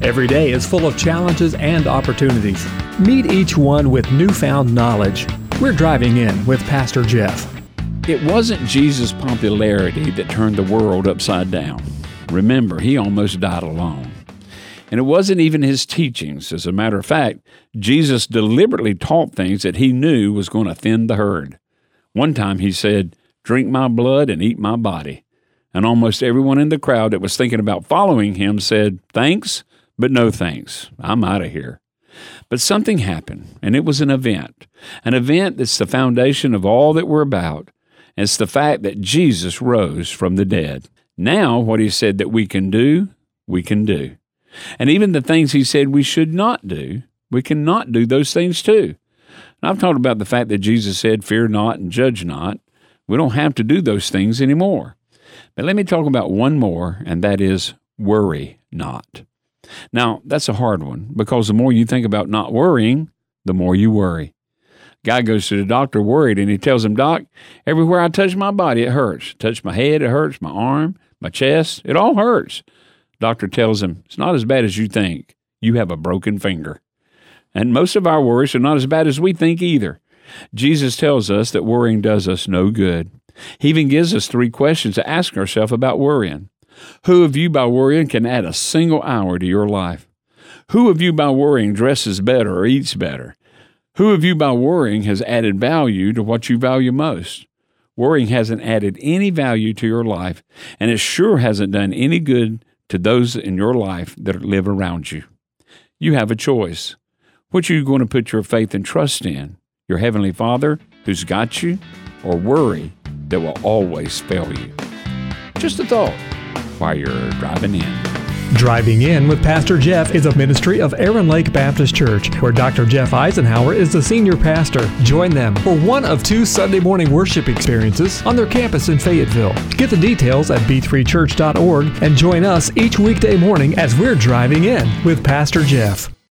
Every day is full of challenges and opportunities. Meet each one with newfound knowledge. We're driving in with Pastor Jeff. It wasn't Jesus' popularity that turned the world upside down. Remember, he almost died alone. And it wasn't even his teachings. As a matter of fact, Jesus deliberately taught things that he knew was going to thin the herd. One time he said, "Drink my blood and eat my body." And almost everyone in the crowd that was thinking about following him said, "Thanks, but no thanks. I'm out of here." But something happened, and it was an event that's the foundation of all that we're about. And it's the fact that Jesus rose from the dead. Now, what he said that we can do, we can do. And even the things he said we should not do, we cannot do those things too. And I've talked about the fact that Jesus said, "Fear not and judge not." We don't have to do those things anymore. But let me talk about one more, and that is worry not. Now, that's a hard one, because the more you think about not worrying, the more you worry. Guy goes to the doctor worried, and he tells him, "Doc, everywhere I touch my body, it hurts. Touch my head, it hurts. My arm, my chest, it all hurts." Doctor tells him, "It's not as bad as you think. You have a broken finger." And most of our worries are not as bad as we think either. Jesus tells us that worrying does us no good. He even gives us 3 questions to ask ourselves about worrying. Who of you by worrying can add a single hour to your life? Who of you by worrying dresses better or eats better? Who of you by worrying has added value to what you value most? Worrying hasn't added any value to your life, and it sure hasn't done any good to those in your life that live around you. You have a choice. Which are you going to put your faith and trust in? Your Heavenly Father, who's got you, or worry that will always fail you? Just a thought while you're driving in. Driving In with Pastor Jeff is a ministry of Aaron Lake Baptist Church, where Dr. Jeff Eisenhower is the senior pastor. Join them for one of 2 Sunday morning worship experiences on their campus in Fayetteville. Get the details at b3church.org and join us each weekday morning as we're driving in with Pastor Jeff.